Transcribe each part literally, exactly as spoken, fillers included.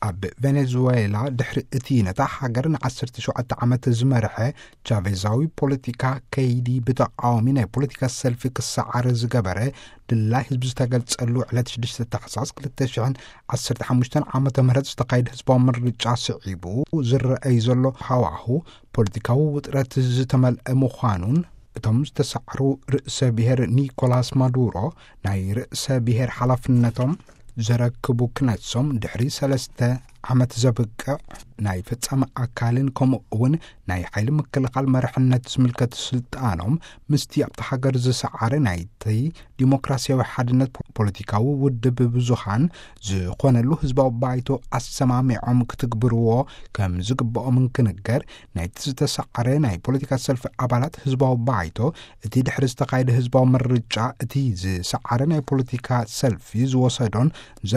ኣብ ቬኔዙዌላ ድሕሪ እቲ ነታ ሃገርን ዓሰርተ ሸውዓተ ዓመት ዝመርሐ ቻቬዛዊ ፖለቲካ ከይዲ ብተቃዋሚ ናይ ፖለቲካ ሰልፊ ክሰዓር ዝገበረ ድላይ ህዝቢ ዝተገልጸሉ ዕለት ሽዱሽተ ታሕሳስ ክልተ ሽሕን ዓሰርተ ሓሙሽተ ዓመተ ምህረት ዝተካየደ ህዝባዊ ምርጫ ስዒቡ ዝረአይ ዘሎ ሃዋህው ፖለቲካዊ ውጥረት ዝተመልአ ምዃኑን እቶም ዝተሰዓሩ ርእሰ ብሔር ኒኮላስ ማዱሮ ናይ ርእሰ ብሔር ሓላፍነቶም ዘረክቡ ክነሶም ድሕሪ ሰለስተ ዓመት ዘብቅዕ ናይ ፍጻመ ኣካልን ከምኡ እውን ናይ ሓይሊ ምክልኻል መርሕነት ዝምልከት ስልጣኖም ምስቲ ኣብቲ ሃገር ዝሰዓረ ናይቲ ዲሞክራሲያዊ ሓድነት ፖለቲካዊ ውድብ ብዙሃን ዝኾነሉ ህዝባዊ ባይቶ ኣሰማሚዖም ክትግብርዎ ከም ዝግብኦም ክንገር ናይቲ ዝተሰዓረ ናይ ፖለቲካ ሰልፊ ኣባላት ህዝባዊ ባይቶ እቲ ድሕሪ ዝተካየደ ህዝባዊ ምርጫ እቲ ዝሰዓረ ናይ ፖለቲካ ሰልፊ ዝወሰዶን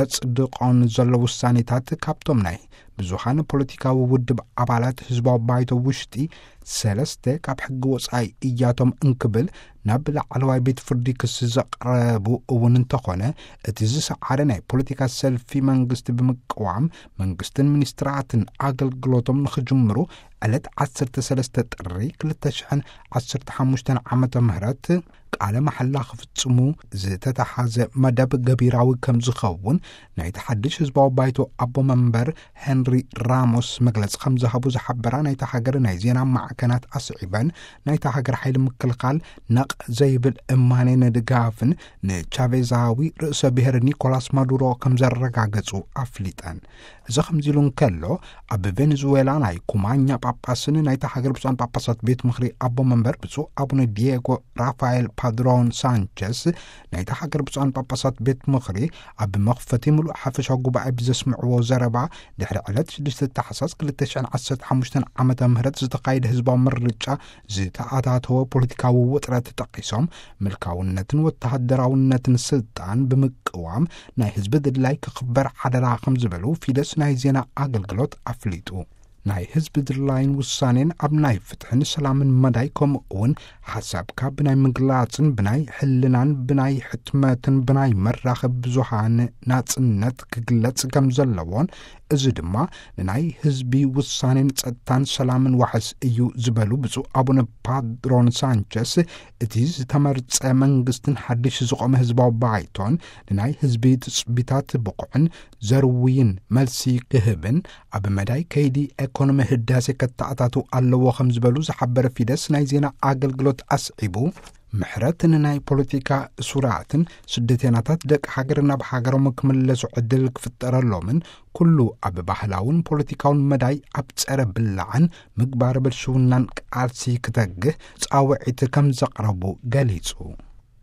ዘጽድቆን ዘሎ ውሳኔታት ካብቶም ናይ ብዙሃን ፖለቲካዊ ውድብ ኣባላት ህዝባዊ ባይቶ ውሽጢ ሰለስተ ካብ ሕጊ ወጻኢ እያቶም እንክብል ናብ ላዕለዋይ ቤት ፍርዲ ክስ ዘቕረቡ እውን እንተኾነ እቲ ዝሰዓረ ናይ ፖለቲካ ሰልፊ መንግስቲ ብምቅዋም መንግስትን ሚኒስትራትን ኣገልግሎቶም ንኽጅምሩ ዕለት ዓሰርተ ሰለስተ ጥሪ ክልተ ሽሕን ዓሰርተ ሓሙሽተ ዓመተ ምህረት ቃለ መሐላ ክፍጽሙ ዝተተሓዘ መደብ ገቢራዊ ከም ዝኸውን ናይቲ ሓድሽ ህዝባዊ ባይቶ ኣቦ መንበር ሄንሪ ራሞስ መግለጽ ከም ዝሃቡ ዝሓበራ ናይቲ ሃገር ናይ ዜና ማዕከናት ኣስዒበን ናይቲ ሃገር ሓይሊ ምክልኻል ነቕ ዘይብል እማኔ ንድጋፍን ንቻቬዛዊ ርእሰ ብሔር ኒኮላስ ማዱሮ ከም ዘረጋገጹ ኣፍሊጠን እዚ ከምዚሉ እንከሎ ኣብ ቬኔዙዌላ ናይ ኩማኛ ጳጳስን ናይቲ ሃገር ብፁዓን ጳጳሳት ቤት ምኽሪ ኣቦ መንበር ብፁዕ ኣቡነ ዲየጎ ራፋኤል ፓድሮን ሳንቸስ ናይቲ ሃገር ብፁዓን ጳጳሳት ቤት ምኽሪ ኣብ መኽፈቲ ሙሉእ ሓፈሻዊ ጉባኤ ብዘስምዕዎ ዘረባ ድሕሪ ዕለት ሽዱሽተ ታሕሳስ ክልተ ሽሕን ዓሰርተ ሓሙሽተ ዓመተ ምህረት ዝተካየደ ህዝባዊ ምርጫ ዝተኣታተወ ፖለቲካዊ ውጥረት ጠቂሶም ምልካውነትን ወተሃደራውነትን ስልጣን ብምቅዋም ናይ ህዝቢ ድላይ ክኽበር ሓደራ ከም ዝበሉ ፊደስ ናይ ዜና ኣገልግሎት ኣፍሊጡ ናይ ህዝቢ ድላይን ውሳኔን ኣብ ናይ ፍትሕን ሰላምን መዳይ ከምኡ እውን ሓሳብካ ብናይ ምግላጽን ብናይ ሕልናን ብናይ ሕትመትን ብናይ መራኸቢ ብዙሃን ናጽነት ክግለጽ ከም ዘለዎን እዚ ድማ ንናይ ህዝቢ ውሳኔን ጸጥታን ሰላምን ዋሕስ እዩ ዝበሉ ብፁዕ ኣቡነ ፓድሮን ሳንቸስ እቲ ዝተመርጸ መንግስትን ሓድሽ ዝቆመ ህዝባዊ ባይቶን ንናይ ህዝቢ ትጽቢታት ብቑዕን ዘርውይን መልሲ ክህብን ኣብ መዳይ ከይዲ ኢኮኖሚ ህዳሴ ከተኣታቱ ኣለዎ ከም ዝበሉ ዝሓበረ ፊደስ ናይ ዜና ኣገልግሎት ኣስዒቡ ምሕረት ንናይ ፖለቲካ ሱራትን ስደተኛታት ደቂ ሃገርና ብሃገሮም ክምለሱ ዕድል ክፍጠረሎምን ኩሉ ኣብ ባህላውን ፖለቲካውን መዳይ ኣብ ጸረ ብላዕን ምግባር ብልሽውናን ቃልሲ ክተግህ ጻውዒት ከም ዘቕረቡ ገሊጹ